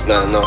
знаю, но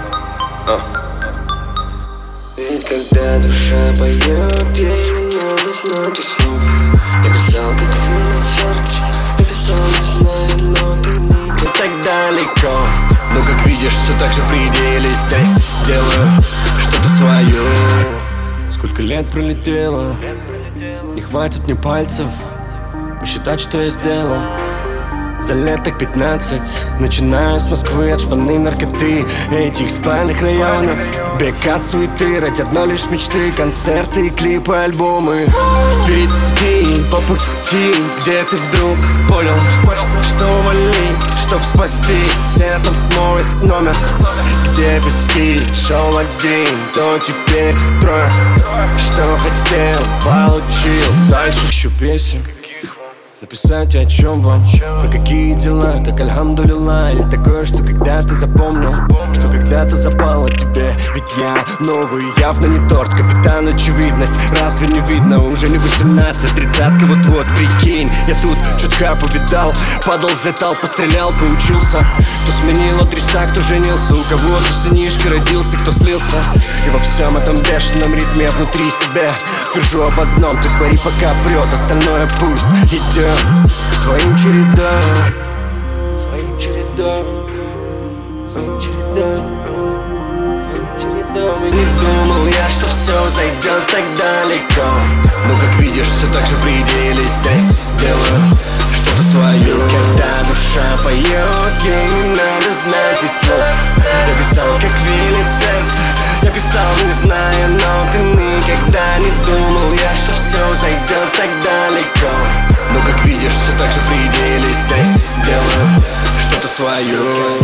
Ведь когда душа поет, ей не надо знать слов. Я писал, как звонит сердце, я писал, не знаю, но ты не так далеко. но как видишь, все так же пределе. Здесь делаю что-то свое. Сколько лет пролетело, не хватит мне пальцев посчитать, что я сделал. За лет так 15, начиная с Москвы, от шпаны наркоты, этих спальных районов. Бег от суеты, ради одной лишь мечты, концерты, клипы, альбомы. Впереди, по пути, где ты вдруг понял, что валить, чтоб спастись. Это мой номер, где пески, шел один, то теперь трое. Что хотел, получил, дальше ищу песен. Написать о чем вам, про какие дела, как альхамдулилла. Или такое, что когда-то запомнил, что когда-то запало тебе. Ведь я новый, явно не торт, капитан очевидность. Разве не видно, уже не 18, 30-ка вот-вот, прикинь. Я тут чутка повидал, падал, взлетал, пострелял, поучился. Кто сменил адреса, кто женился, у кого-то сынишка родился, кто слился. И во всем этом бешеном ритме я внутри себя твержу об одном: ты твори, пока прет, остальное пусть идет своим чередом, своим чередом, своим чередом, своим чередом. И не думал я, что все зайдет так далеко, но как видишь, все так же пределе. Здесь делаю что-то свое. Когда душа поет, ей не надо знать и слов. Я писал, как велит сердце, я писал, не зная, но ты никогда не думал я, что все зайдет так далеко. Но как видишь, все так же пределе. Здесь делаю что-то свое.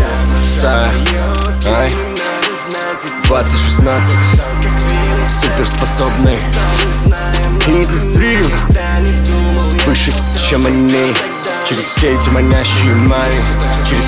Ай, 2016, суперспособный, Easy Stream, выше, чем они. Через все эти манящие мани, через